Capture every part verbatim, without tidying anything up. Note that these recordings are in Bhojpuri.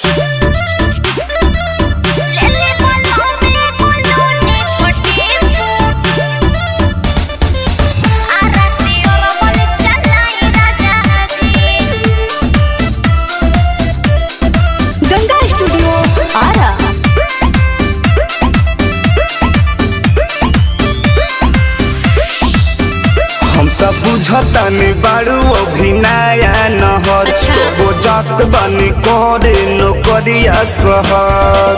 बुझतानी बाड़ू अभिनया नहर वो जात बानी करे नौकरिया शहर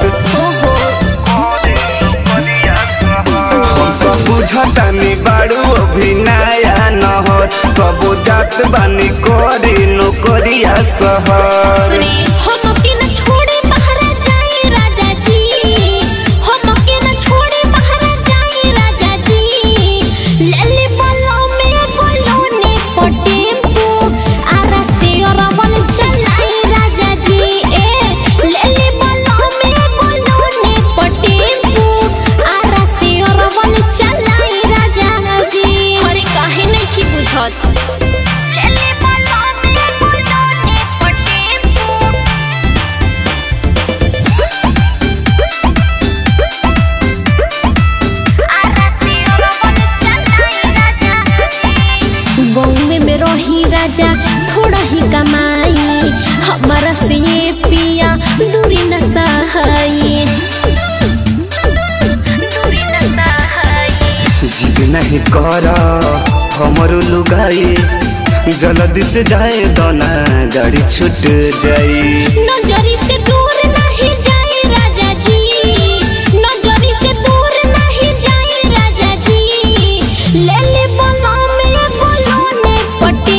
बुझतानी बाड़ू अभिनया नहर वो जात बानी करे नौकरिया शहर राजा थोड़ा ही कमाई हमारा से ये पिया दूरी न सहाई जिद नहीं कर हमरो लुगाई जल्दी से जाए दोना गाड़ी छूट जाई नजरी से दूर नहीं जाए राजा जी नजरी से दूर नहीं जाए राजा जी ले ले बोलो में बोलो ने पटे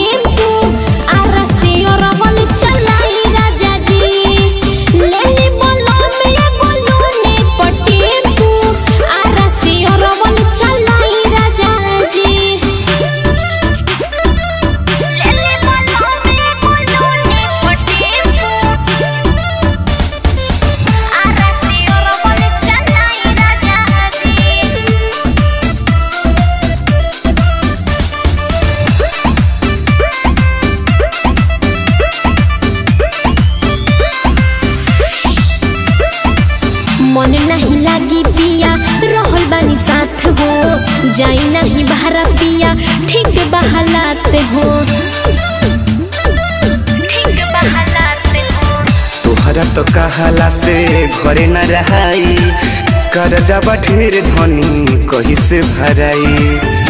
मन नहीं लागी पिया रहल बानी साथ हो जाई नहीं बहरा पिया ठीक बहलात हो ठीक बहलात हो तोहरा तो कहला से घरे न रहाई कर जा ढेर धनी कहीं से भराई।